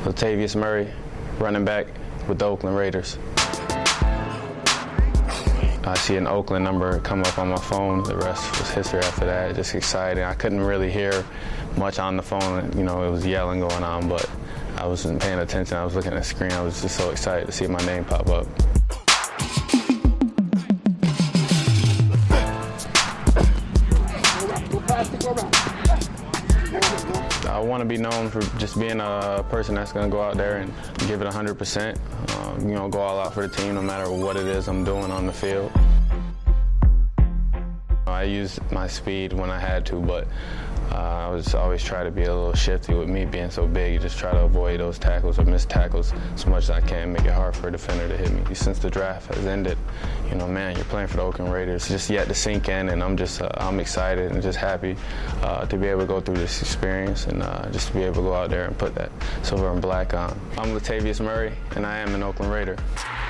Latavius Murray, running back with the Oakland Raiders. I see an Oakland number come up on my phone. The rest was history after that. Just exciting. I couldn't really hear much on the phone. You know, it was yelling going on, but I wasn't paying attention. I was looking at the screen. I was just so excited to see my name pop up. I want to be known for just being a person that's going to go out there and give it 100%. You know, go all out for the team no matter what it is I'm doing on the field. I used my speed when I had to, but I was always try to be a little shifty with me being so big. You just try to avoid those tackles or miss tackles as much as I can, make it hard for a defender to hit me. Since the draft has ended, you know, man, you're playing for the Oakland Raiders. Just yet to sink in, and I'm excited and just happy to be able to go through this experience and just to be able to go out there and put that silver and black on. I'm Latavius Murray, and I am an Oakland Raider.